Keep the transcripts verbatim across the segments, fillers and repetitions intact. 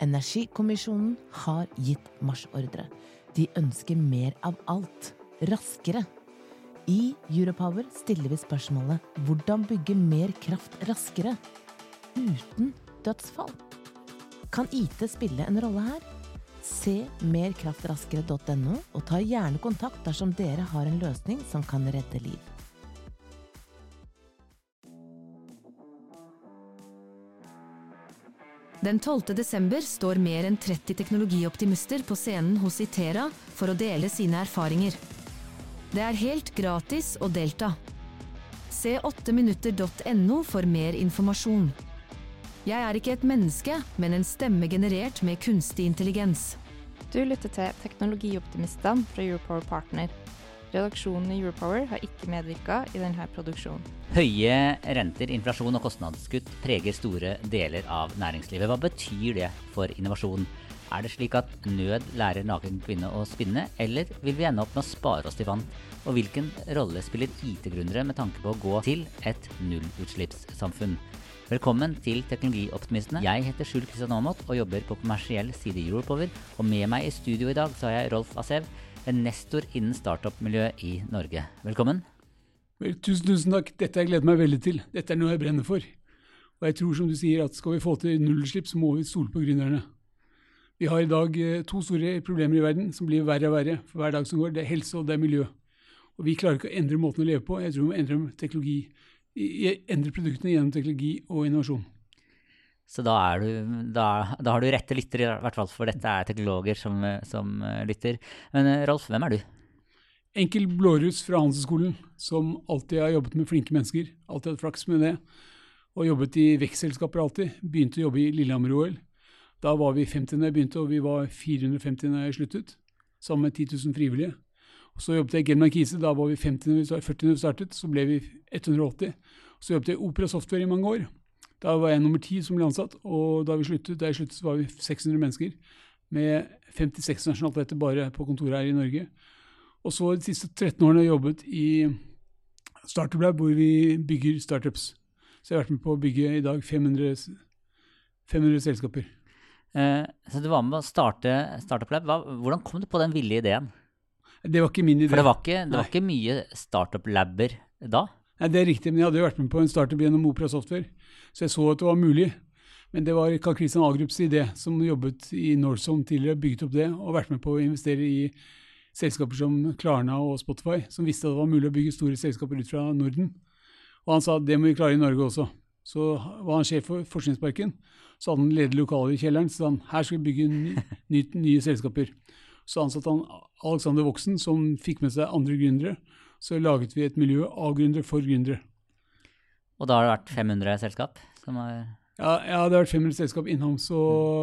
Energikommisjonen har gitt marsjordre. De ønsker mer av alt, raskere. I Europower stiller vi spørsmålet hvordan bygge mer kraft raskere, uten dødsfall. Kan I T spille en rolle her? Se mer kraft raskere punktum no og ta gjerne kontakt dersom dere har en løsning som kan redde liv. Den tolvte desember står mer enn tretti teknologioptimister på scenen hos Itera for å dele sine erfaringer. Det er helt gratis å delta. Se åtte minutter punktum no for mer informasjon. Jeg er ikke et menneske, men en stemme generert med kunstig intelligens. Du lytter til Teknologioptimistene fra Europower Partner. Redaksjonen i Europower har ikke medvirket i denne produksjonen. Høye renter, inflasjon og kostnadskutt preger store deler av næringslivet. Hva betyr det for innovasjon? Er det slik at nød lærer naken kvinne å spinne, eller vil vi ende opp med å spare oss til vann? Og hvilken rolle spiller I T-gründere med tanke på å gå til et nullutslippssamfunn? Velkommen til Teknologioptimistene. Jeg heter Skjul Kristian Aamodt og jobber på kommersiell side i Europower. Og med meg i studio i dag så har jeg Rolf Asev, en nestor innen startup-miljøet i Norge. Velkommen. Vel, tusen, tusen takk. Dette har jeg gledet meg veldig til. Dette er noe jeg brenner for. Og jeg tror, som du sier, at skal vi få til nullutslipp, så må vi stole på gründerne. Vi har i dag to store problemer i verden som blir verre og verre for hver dag som går. Det er helse og det er miljø. Og vi klarer ikke å endre måten å leve på. Jeg tror vi må endre teknologi, endre produktene gjennom teknologi og innovasjon. Så da, er du, da, da har du rette lytter, i hvert fall, for dette er teknologer som, som lytter. Men Rolf, hvem er du? Enkel blåruss fra Handelshøyskolen, som alltid har jobbet med flinke mennesker, alltid hatt flaks med det, og jobbet i vekstselskaper alltid. Begynte å jobbe i Lillehammer-O L. Da var vi femti når jeg begynte, og vi var fire hundre og femti når jeg sluttet, sammen med ti tusen frivillige. Og så jobbet jeg i Gelman Kise, da var vi femti når vi startet, førti når vi startet, så ble vi ett hundre og åtti. Så jobbet jeg i Opera Software i mange år. Da var jeg nummer ti som ble ansatt, og da vi sluttet, da jeg sluttet så var vi seks hundre mennesker, med femtiseks nasjonaliteter bare på kontoret her i Norge. Og så de siste tretten årene har jeg jobbet i Startup Lab, hvor vi bygger startups. Så jeg har vært med på å bygge i dag fem hundre, fem hundre selskaper. Eh, så du var med å starte Startup Lab. Hva, hvordan kom du på den ville ideen? Det var ikke min idé. For det var ikke, det var ikke mye Startup Labber da? Nei, det er riktig, men jeg hadde jo vært med på en startup gjennom Opera Software, så jeg så at det var mulig. Men det var Karl Christian Agrups idé, som jobbet i Northzone tidligere, bygget opp det, og vært med på å investere i selskaper som Klarna og Spotify, som visste at det var mulig å bygge store selskaper ut fra Norden. Og han sa at det må vi klare i Norge også. Så var han sjef for Forskningsparken, så hadde han ledet lokaler i kjelleren, så han, her skal vi bygge nye, nye, nye selskaper. Så ansatte han Alexander Voksen, som fikk med seg andre gründere, så laget vi et miljø av gründere for gründere. Og da har det vært fem hundre selskap? Som har... ja, ja, det har vært fem hundre selskap innom, så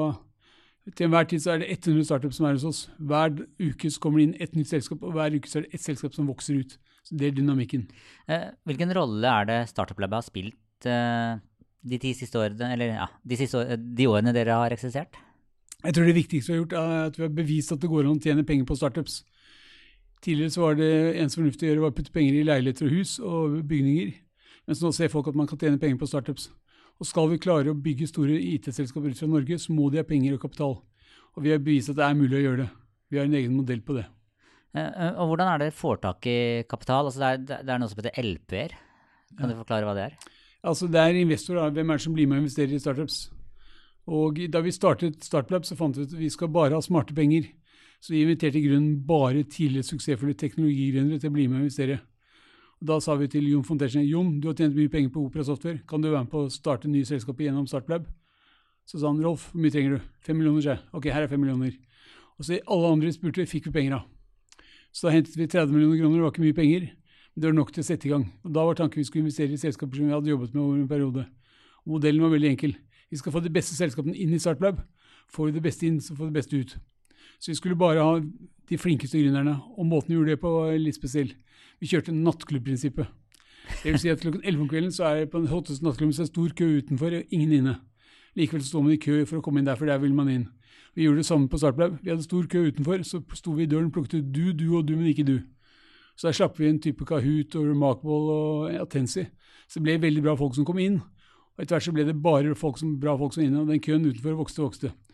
mm. til enhver tid så er det hundre startup som er hos oss. Hver uke så kommer det inn et nytt selskap, og hver uke så er det et selskap som vokser ut. Så det er dynamikken. Eh, hvilken rolle er det Startup Lab har spilt eh, de ti siste årene, eller ja, de, siste år, de årene dere har eksistert? Jeg tror det viktigste vi har gjort er at vi har bevist at det går an å tjene penger på startups. Tidligere så var det eneste fornuftig å gjøre var å putte penger i leiligheter og hus og bygninger, mens nå ser folk at man kan tjene penger på startups. Og skal vi klare å bygge store I T-selskaper ut fra Norge, så må de ha penger og kapital. Og vi har bevist at det er mulig å gjøre det. Vi har en egen modell på det. Eh, og hvordan er det får tak i kapital? Altså det, er, det er noe som heter L P-er. Kan ja. Du forklare hva det er? Altså det er investorer. Hvem er det som blir med og investerer i startups? Og da vi startet Startup Lab, så fant vi ut at vi skal bare ha smarte penger. Så vi inviterte i grunnen bare tidligere suksessfulle teknologigründere til å bli med og investere. Og da sa vi til Jon Fontesjen, Jon, du har tjent mye penger på Opera Software, kan du være med på å starte nye selskaper gjennom Startup Lab? Så sa han, Rolf, hvor mye trenger du? Fem millioner, sier jeg. Ok, her er fem millioner. Og så alle andre spurte, fikk vi penger av. Så da hentet vi tretti millioner kroner, det var ikke mye penger, men det var nok til å sette i gang. Og da var tanken vi skulle investere i selskaper som vi hadde jobbet med over en periode. Og modellen var veldig enkel. Vi skal få de beste selskapene inn i Startup Lab. Får vi det beste inn, så får vi det beste ut. Så vi skulle bare ha de flinkeste gründerne, og måten vi gjorde det på var litt spesiell. Vi kjørte nattklubbprinsippet. Det vil si at klokken elleve om kvelden så er det på den hotteste nattklubben så er det stor kø utenfor og ingen inne. Likevel står man i kø for å komme inn der, for der vil man inn. Vi gjorde det samme på Startup Lab. Vi hadde stor kø utenfor, så sto vi i døren, plukket ut du, du og du, men ikke du. Så der slapp vi en type Kahoot og Remarkable og Attensi. Så det ble veldig bra folk som kom inn, og etter hvert så ble det bare folk som, bra folk som inne, og den køen utenfor vokste og vokste.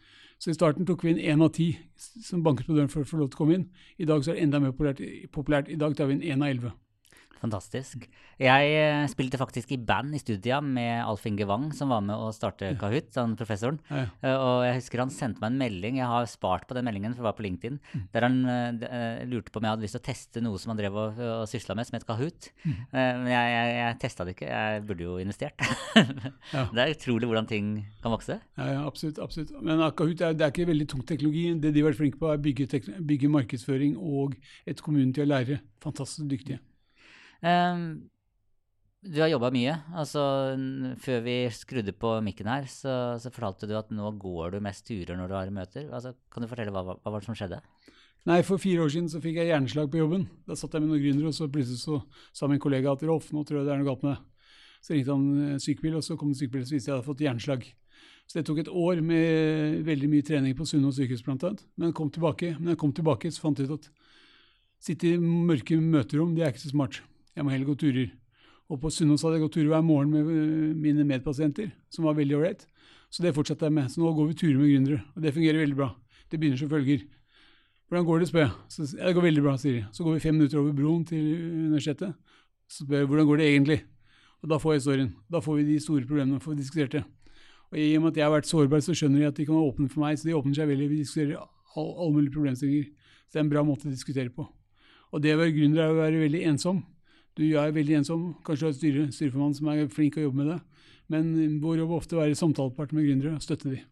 Så i starten tok vi inn en av ti som banket på døren for å få lov til å komme inn. I dag så er det enda mer populært. populært. I dag tar vi inn en av elleve. Fantastisk. Jeg eh, spilte faktisk i band i studia med Alf Inge Wang, som var med å starte Kahoot, han professoren. Ja, ja. Eh, og jeg husker han sendte meg en melding, jeg har spart på den meldingen, for det var på LinkedIn, Mm. der han eh, lurte på om jeg hadde lyst til å teste noe som han drev og, og sysla med, som het Kahoot. Mm. Eh, men jeg, jeg, jeg testet det ikke, jeg burde jo investert. Ja. Det er utrolig hvordan ting kan vokse. Ja, ja, absolutt, absolutt. Men Kahoot er, det er ikke veldig tung teknologi. Det de har vært flinke på er bygge, tekn- bygge markedsføring og et kommune til å lære. Fantastisk dyktige. Um, du har jobbet mye, altså n- før vi skrudde på mikken her, så, så fortalte du at nå går du mest turer når du har møter. Altså, kan du fortelle hva, hva, hva var det som skjedde? Nei, for fire år siden så fikk jeg hjerneslag på jobben. Da satt jeg med noen gründere, og så plutselig så sa min kollega at Rolf, nå tror jeg det er noe galt med deg. Så ringte han eh, sykebil, og så kom det sykebil, så viste jeg at jeg hadde fått hjerneslag. Så det tok et år med veldig mye trening på Sunnaas sykehus blant annet. Men jeg kom tilbake, men jeg kom tilbake, så fant jeg ut at sitte i mørke møterom, det er ikke så smart. Jeg må heller gå turer. Og på Sunnaas hadde jeg gått turer hver morgen med øh, mine medpasienter, som var veldig ålreit. Så det fortsatte jeg med. Så nå går vi turer med gründere, og det fungerer veldig bra. Det begynner som følger. Hvordan går det, spør jeg. Så, ja, det går veldig bra, sier de. Så går vi fem minutter over broen til universitetet. Så spør jeg, hvordan går det egentlig? Og da får jeg historien. Da får vi de store problemene for å diskutere det. Og i og med at jeg har vært sårbar, så skjønner de at de kan åpne for meg, så de åpner seg veldig. Vi diskuterer all, alle mulige problemstillinger. Så det er en bra måte å diskutere på. Og det å være gründer er å være veldig ensom. Du er veldig ensom, kanskje du har et styre, styreformann som er flink til å jobbe med det, men vår jobb er ofte å være samtalepartner med gründere og støtte de.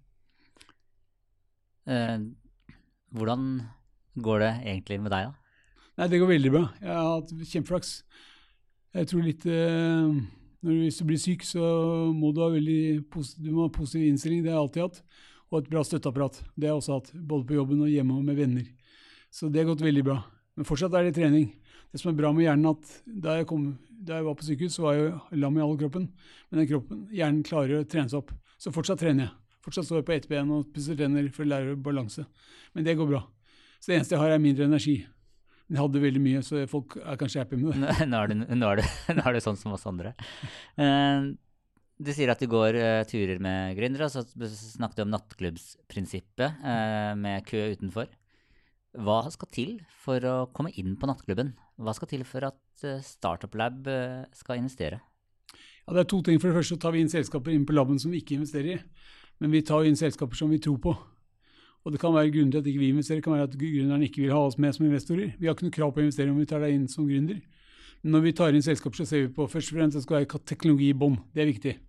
Eh, hvordan går det egentlig med deg da? Nei, det går veldig bra. Jeg har hatt kjempeflaks. Jeg tror litt, eh, når du, hvis du blir syk, så må du ha veldig positiv, du må ha positiv innstilling, det har jeg alltid hatt, og et bra støtteapparat. Det har jeg også hatt, både på jobben og hjemme og med venner. Så det har gått veldig bra. Men fortsatt er det trening. Det som er bra med hjernen, at da jeg, kom, da jeg var på sykehus, så var jeg jo lam i alle kroppen. Men den kroppen, hjernen klarer å trene seg opp. Så fortsatt trener jeg. Fortsatt står jeg på ett ben og pusser tenner for å lære balanse. Men det går bra. Så det eneste jeg har er mindre energi. Men jeg hadde veldig mye, så folk er kanskje happy med det. Nå, nå, er, du, nå, er, du, nå er du sånn som oss andre. Eh, du sier at du går eh, turer med gründere, og så snakket du om nattklubbsprinsippet eh, med kø utenfor. Hva skal til for å komme inn på nattklubben? Hva skal til for at Startup Lab skal investere? Ja, det er to ting. For det første tar vi inn selskaper inn på laben som vi ikke investerer i. Men vi tar inn selskaper som vi tror på. Og det kan være grunnen til at ikke vi investerer. Det kan være at gründeren ikke vil ha oss med som investorer. Vi har ikke noe krav på å investere om vi tar deg inn som gründer. Men når vi tar inn selskaper, så ser vi på først og fremst at det skal være teknologi i bånn. Det er viktig.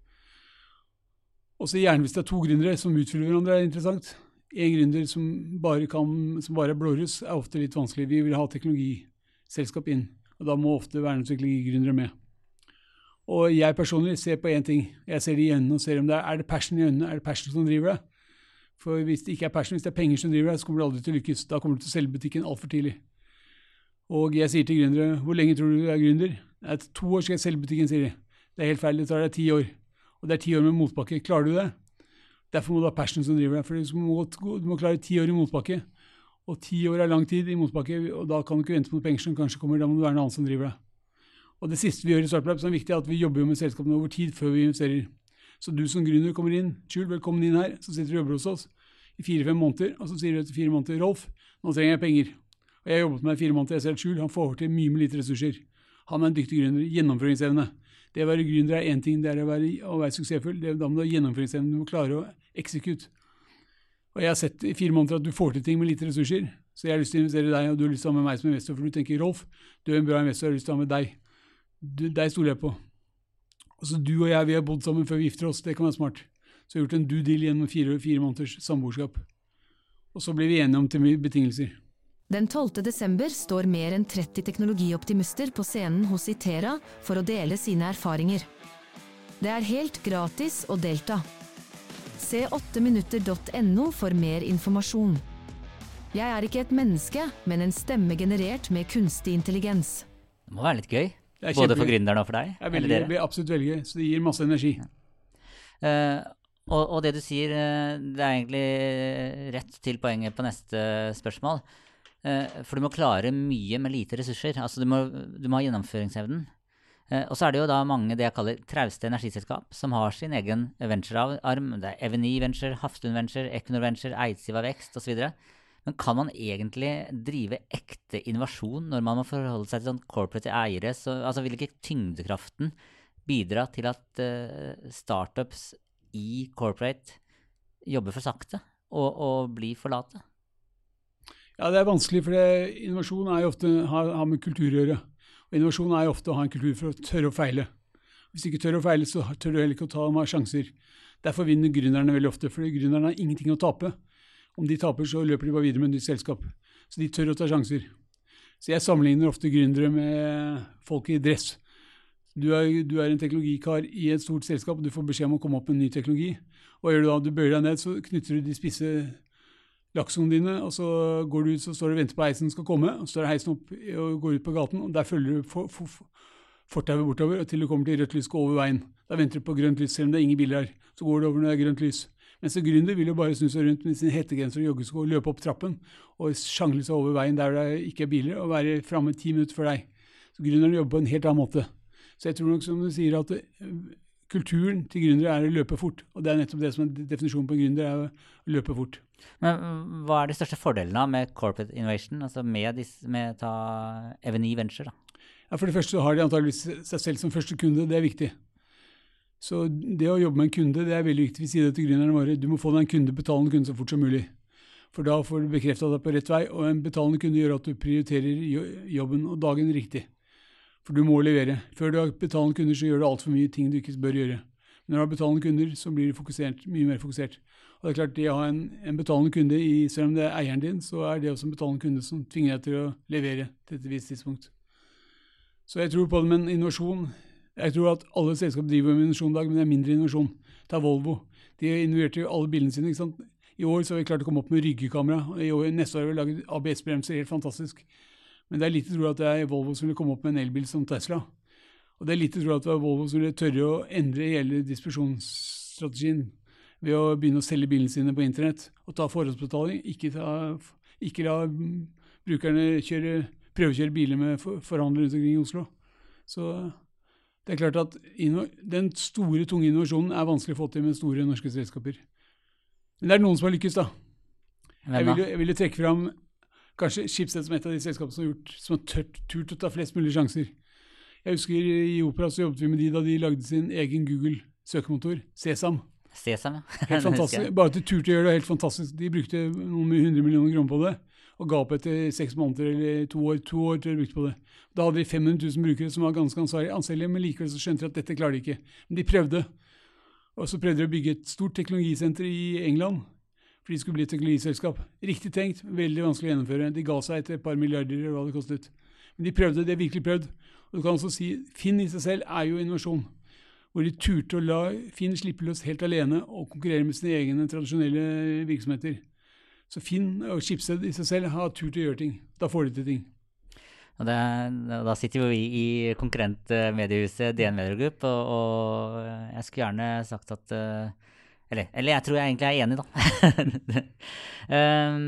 Og så gjerne hvis det er to gründere som utfyller hverandre, er det interessant. En gründer som bare, kan, som bare er blåruss, er ofte litt vanskelig. Vi vil ha teknologiselskap inn, og da må ofte være noen teknologigründere med. Og jeg personlig ser på en ting. Jeg ser det i øynene og ser om det er, er det passion i øynene, er det passion som driver deg? For hvis det ikke er passion, hvis det er penger som driver deg, så kommer du aldri til å lykkes. Da kommer du til å selge butikken alt for tidlig. Og jeg sier til gründere, hvor lenge tror du du er gründer? Det er to år skal jeg selge butikken, sier de. Det er helt feil, det tar deg ti år. Og det er ti år med motbakke. Klarer du det? Derfor må du ha passion som driver deg, for du må, du må klare ti år i motbakke. Og ti år er lang tid i motbakke, og da kan du ikke vente på noen penger som kanskje kommer, da må det være noe annet som driver deg. Og det siste vi gjør i Startup Lab, som er viktig, er at vi jobber med selskapene over tid før vi investerer. Så du som gründer kommer inn, Skjul, velkommen inn her, så sitter du og jobber hos oss i fire-fem måneder, og så sier du etter fire måneder, Rolf, nå trenger jeg penger. Og jeg har jobbet med fire måneder, jeg ser at Skjul, han får til mye med lite ressurser. Han er en dyktig gründer, gjennomføringsevne. Det å være gründer er en ting, det er å være, å være suksessfull, det er da må du ha gjennomføringsevne, du må klare å execute. Og jeg har sett i fire måneder at du får til ting med lite ressurser, så jeg har lyst til å investere i deg, og du har lyst til å ha med meg som investor, for du tenker, Rolf, du er en bra investor, jeg har lyst til å ha med deg. Du, deg stoler jeg på. Og så du og jeg, vi har bodd sammen før vi gifter oss, det kan være smart. Så jeg har gjort en do-deal gjennom fire, fire måneders samboerskap. Og så blir vi enige om til betingelser. Den tolvte desember står mer enn tretti teknologioptimister på scenen hos Itera for å dele sine erfaringer. Det er helt gratis å delta. Se åtte minutter punktum no for mer informasjon. Jeg er ikke et menneske, men en stemme generert med kunstig intelligens. Det må være litt gøy, både kjempegøy. For gründeren og for deg. Jeg vil, vil absolutt velge, så det gir masse energi. Ja. Uh, og, og det du sier, uh, det er egentlig rett til poenget på neste spørsmål. Uh, for du må klare mye med lite ressurser. Altså du må, du må ha gjennomføringsevnen. Eh, og så er det jo da mange det jeg kaller trauste energiselskap, som har sin egen venture-arm. Det er Eveny Venture, Hafslund Venture, Equinor Venture, Eidsiva Vekst osv. Men kan man egentlig drive ekte innovasjon når man må forholde seg til sånn corporate eiere? Så, altså vil ikke tyngdekraften bidra til at uh, startups i corporate jobber for sakte og, og blir for late? Ja, det er vanskelig, for det, innovasjon er jo ofte har, har med kultur å gjøre. Og innovasjon er jo ofte å ha en kultur for å tørre å feile. Hvis du ikke tør å feile, så tør du heller ikke å ta med sjanser. Derfor vinner gründerne veldig ofte, for gründerne har ingenting å tape. Om de taper, så løper de bare videre med et nytt selskap. Så de tør å ta sjanser. Så jeg sammenligner ofte gründere med folk i dress. Du er, du er en teknologikar i et stort selskap, og du får beskjed om å komme opp med en ny teknologi. Og gjør du da, du bøyer deg ned, så knytter du de spisse laksene dine, og så går du ut, så står du og venter på heisen skal komme, og så står heisen opp og går ut på gaten, og der følger du for, for, for, fortauet bortover, og til du kommer til rødt lys, går over veien. Da venter du på grønt lys, selv om det er ingen biler her. Så går du over når det er grønt lys. Mens en gründer vil jo bare snu seg rundt med sin hettegenser og joggesko og løpe opp trappen, og sjangle seg over veien der det ikke er biler, og være fremme ti minutter før deg. Så gründerne jobber på en helt annen måte. Så jeg tror nok, som du sier, at kulturen til gründere er å løpe fort, og det er nettopp det som er definisjonen på gründer, er å løpe fort. Men hva er de største fordelene med corporate innovation, altså med, disse, med ta Eveny Venture da? Ja, for det første så har de antageligvis seg selv som første kunde, det er viktig. Så det å jobbe med en kunde, det er veldig viktig. Vi sier det til gründerne våre, du må få deg en kunde, betalende kunde så fort som mulig. For da får du bekreftet deg på rett vei, og en betalende kunde gjør at du prioriterer jobben og dagen riktig. For du må levere. Før du har betalende kunder, så gjør du alt for mye ting du ikke bør gjøre. Men når du har betalende kunder, så blir du fokusert, mye mer fokusert. Og det er klart, det å ha en, en betalende kunde, i, selv om det er eieren din, så er det også en betalende kunde som tvinger deg til å levere til et visst tidspunkt. Så jeg tror på det med en innovasjon. Jeg tror at alle selskap driver med innovasjon i dag, men det er mindre innovasjon. Ta Volvo. De innoverte jo alle bilene sine, ikke sant? I år så har vi klart å komme opp med ryggekamera. I år, neste år har vi laget A B S-bremser, helt fantastisk. Men det er lite tro at det er Volvo som vil komme opp med en elbil som Tesla. Og det er lite tro at det er Volvo som vil tørre å endre hele distribusjonsstrategien ved å begynne å selge bilene sine på internett og ta forhåndsbetaling, ikke, ta, ikke la brukerne kjøre, prøve å kjøre biler med forhandlere rundt omkring i Oslo. Så det er klart at den store, tunge innovasjonen er vanskelig å få til med store norske selskaper. Men det er noen som har lykkes da. Jeg vil, jeg vil trekke fram kanskje Schibsted som et av de selskapene som har, gjort, som har tørt, turt å ta flest mulige sjanser. Jeg husker i Opera så jobbet vi med de da de lagde sin egen Google-søkemotor, Sesam. Sesam, ja. Helt fantastisk. Bare at de turte å gjøre det helt fantastisk. De brukte noen hundre millioner kroner på det, og ga opp etter seks måneder eller to år, to år til å bruke på det. Da hadde de fem hundre tusen brukere som var ganske ansellige, men likevel så skjønte de at dette klarer de ikke. Men de prøvde. Og så prøvde de å bygge et stort teknologisenter i England, for de skulle bli et teknologiselskap. Riktig tenkt, veldig vanskelig å gjennomføre. De ga seg etter et par milliarder eller hva det kostet. Men de prøvde, de virkelig prøvd. Og du kan også si, Finn i seg selv er jo innovasjon, hvor de turte å la Finn slippe løs helt alene og konkurrere med sine egne tradisjonelle virksomheter. Så Finn og Schibsted i seg selv har turt å gjøre ting. Da får de til ting. Og det, da sitter jo vi i konkurrent mediehuset D N Media Group, og, og jeg skulle gjerne sagt at Eller, eller jeg tror jeg egentlig er enig, da. um,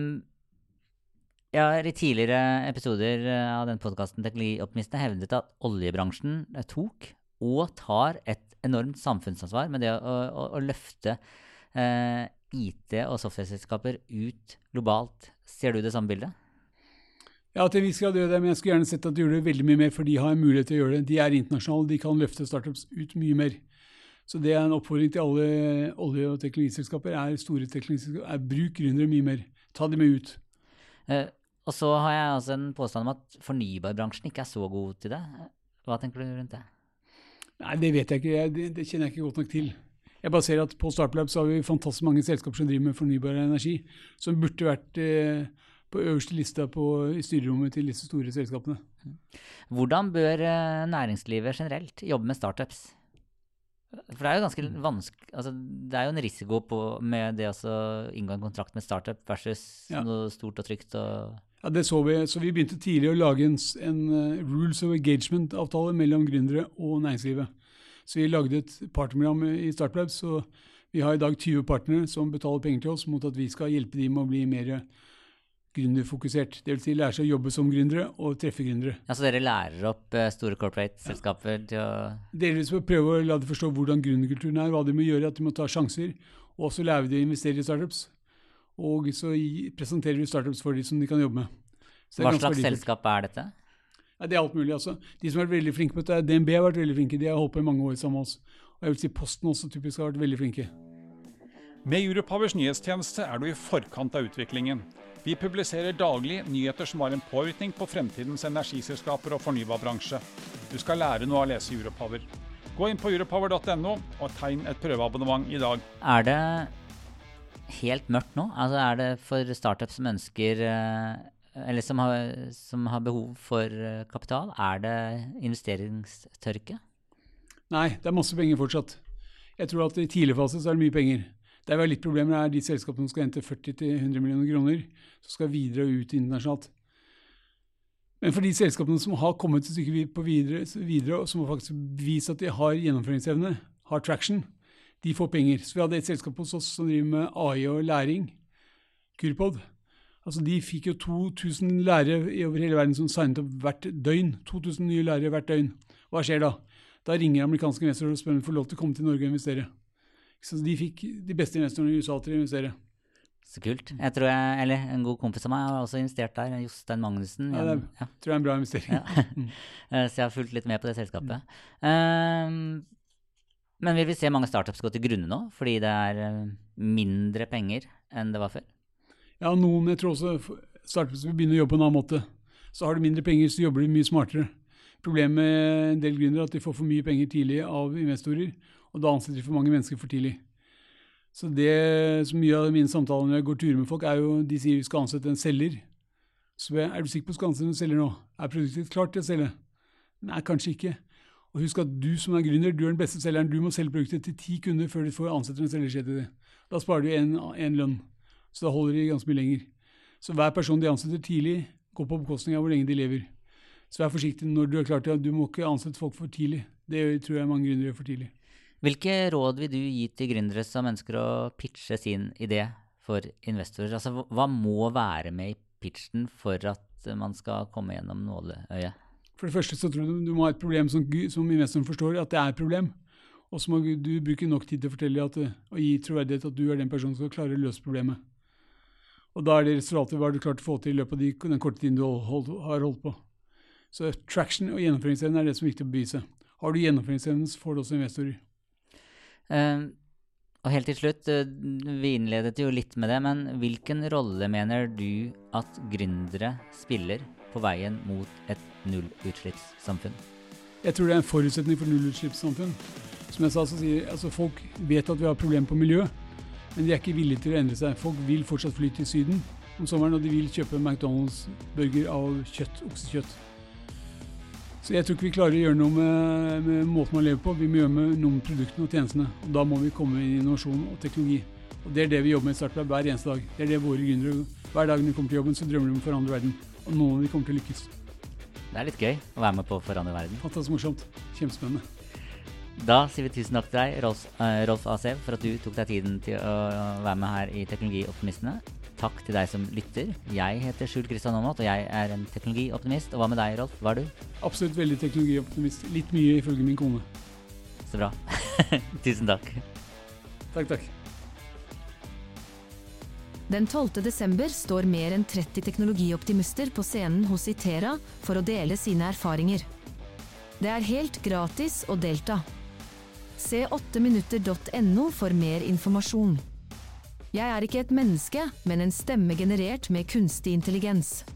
jeg har i tidligere episoder av den podcasten Teknologioptimistene hevdet at oljebransjen tok og tar et enormt samfunnsansvar med det å, å, å løfte uh, I T- og software-selskaper ut globalt. Ser du det samme bildet? Ja, til vi skal gjøre det, men jeg skulle gjerne sett at de gjør det veldig mye mer, for de har en mulighet til å gjøre det. De er internasjonale, de kan løfte startups ut mye mer. Så det er en oppfordring til alle olje- og teknologiselskaper, er store teknologiselskaper, er bruk gründere mye mer. Ta dem med ut. Eh, og så har jeg også en påstand om at fornybarbransjen ikke er så god til det. Hva tenker du rundt det? Nei, det vet jeg ikke. Jeg, det, det kjenner jeg ikke godt nok til. Jeg bare ser at på Startup så har vi fantastisk mange selskaper som driver med fornybar energi, som burde vært eh, på øverste lista på, i styrerommet til disse store selskapene. Hvordan bør eh, næringslivet generelt jobbe med startups? For det er jo ganske vanskelig, altså det er jo en risiko på, med det å inngå en kontrakt med startup versus ja. Noe stort og trygt. Og ja, det så vi. Så vi begynte tidlig å lage en, en uh, rules of engagement-avtale mellom gründere og næringslivet. Så vi lagde et partnerprogram i Startup, så vi har i dag tyve partnere som betaler penger til oss mot at vi skal hjelpe dem med å bli mer gründerfokusert. Det vil si lære seg å jobbe som gründere og treffe gründere. Altså dere lærer opp uh, store corporate-selskaper til å... Delvis for å prøve å la de forstå hvordan gründerkulturen er, hva de må gjøre, at de må ta sjanser, og så lærer vi de å investere i startups. Og så i, presenterer vi startups for de som de kan jobbe med. Hva slags selskap er dette? Ja, det er alt mulig. Altså. De som har vært veldig flinke på dette, D N B har vært veldig flinke. De har holdt på i mange år sammen med oss. Og jeg vil si Posten også typisk har vært veldig flinke. Med Europowers nyhetstjeneste er du i forkant av utviklingen. Vi publiserer daglig nyheter som har en påvirkning på fremtidens energiselskaper og fornybarbransje. Du skal lære noe av å lese Europower. Gå inn på europower punktum no og tegn et prøveabonnement i dag. Er det helt mørkt nå? Altså er det for startups som ønsker... eller som har, som har behov for kapital, er det investeringstørke? Nei, det er masse penger fortsatt. Jeg tror at i tidlig fase så er det mye penger. Det er vel litt problemer er de selskapene som skal hente førti til hundre millioner kroner, som skal videre og ut internasjonalt. Men for de selskapene som har kommet et stykke på videre, videre og som har faktisk bevist at de har gjennomføringsevne, har traction, de får penger. Så vi hadde et selskap hos oss som driver med A I og læring, Kurpod. Altså, de fikk jo to tusen lærere over hele verden som signet opp hvert døgn. to tusen nye lærere hvert døgn. Hva skjer da? Da ringer amerikanske investorer og spør om de får lov til å komme til Norge og investere. Så de fikk de beste investorene i U S A til å investere. Så kult. Jeg tror jeg, eller en god kompis av meg har også investert der, Jostein Magnussen. Ja, det er, ja. tror jeg er en bra investering. Ja. Så jeg har fulgt litt med på det selskapet. Um, men vil vi se mange startups gå til grunne nå, fordi det er mindre penger enn det var før? Ja, noen, jeg tror også startups vil begynne å jobbe på en annen måte. Så har de mindre penger, så jobber de mye smartere. Problemet med en del gründere er at de får for mye penger tidlig av investorer, og da ansetter de for mange mennesker for tidlig. Så det som mye av mine samtaler når jeg går turer med folk, er jo, de sier vi skal ansette en selger. Så er du sikker på at du skal ansette en selger nå? Er produktet klart til å selge? Nei, kanskje ikke. Og husk at du som er gründer, du er den beste selgeren. Du må selge produktet til ti kunder før du får ansette en selgerskjed til det. Da sparer du en, en lønn. Så da holder de ganske mye lenger. Så hver person de ansetter tidlig går på bekostning av hvor lenge de lever. Så vær forsiktig når du er klar til at du må ikke ansette folk for tidlig. Det tror jeg mange gründere gjør for tidlig. Hvilke råd vil du gi til gründere som ønsker å pitche sin idé for investorer? Altså, hva må være med i pitchen for at man skal komme gjennom nåløyet? For det første så tror jeg du må ha et problem som, som investoren forstår at det er et problem. Og så må du bruke nok tid til å fortelle at, og gi troverdighet at du er den personen som skal klare å løse problemet. Og da er det resultatet hva du klart å få til i løpet av de, den korte tiden du hold, har holdt på. Så traction og gjennomføringsevne er det som er viktig å bevise. Har du gjennomføringsevne, så får du også investorer. Uh, og helt til slutt, uh, vi innledet jo litt med det, men hvilken rolle mener du at gründere spiller på veien mot et nullutslippssamfunn? Jeg tror det er en forutsetning for nullutslippssamfunn. Som jeg sa, så sier altså folk vet at vi har problemer på miljø, men de er ikke villige til å endre seg. Folk vil fortsatt fly til syden om sommeren, og de vil kjøpe McDonald's-burger av kjøtt, oksekjøtt. Så jeg tror ikke vi klarer å gjøre noe med, med måten man lever på. Vi må gjøre med noen produktene og tjenestene, og da må vi komme i innovasjon og teknologi. Og det er det vi jobber med i Startup hver eneste dag. Det er det våre gründere, hver dag når de kommer til jobben, så drømmer de om å forandre verden. Og noen av de kommer til å lykkes. Det er litt gøy å være med på å forandre verden. Fantastisk morsomt. Kjempespennende. Da sier vi tusen takk til deg, Rolf, uh, Rolf Asev, for at du tok deg tiden til å være med her i Teknologioptimistene. Takk til deg som lytter. Jeg heter Skjul Kristian Aamodt, og jeg er en teknologioptimist. Og hva med deg, Rolf? Hva er du? Absolutt veldig teknologioptimist. Litt mye ifølge min kone. Så bra. Tusen takk. Takk, takk. Den tolvte desember står mer enn tretti teknologioptimister på scenen hos Itera for å dele sine erfaringer. Det er helt gratis å delta. Se åtte minutter punktum no for mer informasjon. Jeg er ikke et menneske, men en stemme generert med kunstig intelligens.